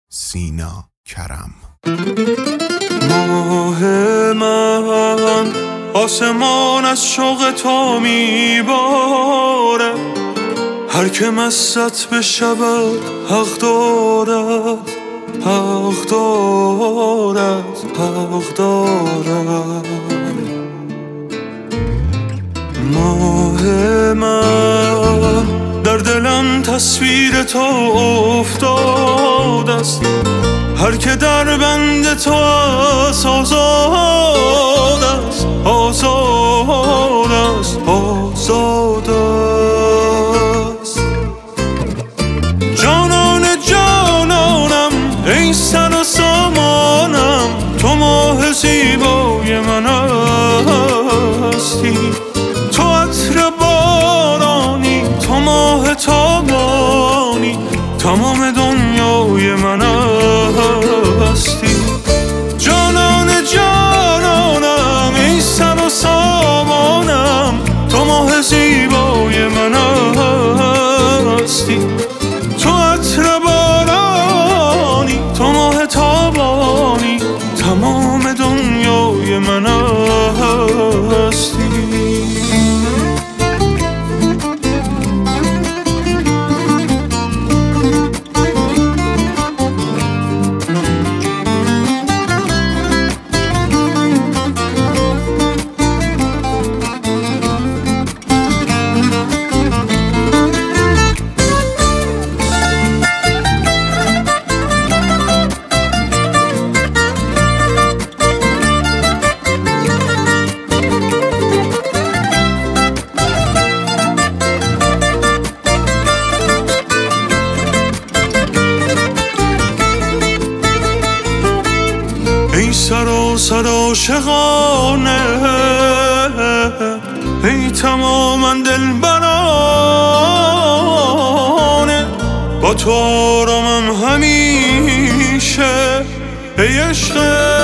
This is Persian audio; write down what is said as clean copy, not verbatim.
سینا کرم. ماه من آسمان از شوق تو میباره، هر که مست بشود حق دارد، حق دارد، حق دارد. ماه من در دلم تصویر تو افتاده است، هر که در بند تو است آزاد است، آزاد است، آزاد است. جانان جانانم ای سر و سامانم، تو ماه زیبای من هستی. تو عطر بارانی، تو ماه تابانی، تمام دنیای من هستی. جانان جانانم ای سر و سامانم، تو ماه زیبای من هستی. تو عطر بارانی، تو ماه تابانی، تمام دنیای من هستی. ای سراسر عاشقانه، ای تماما دلبرانه، با تو آرامم همیشه، ای عشق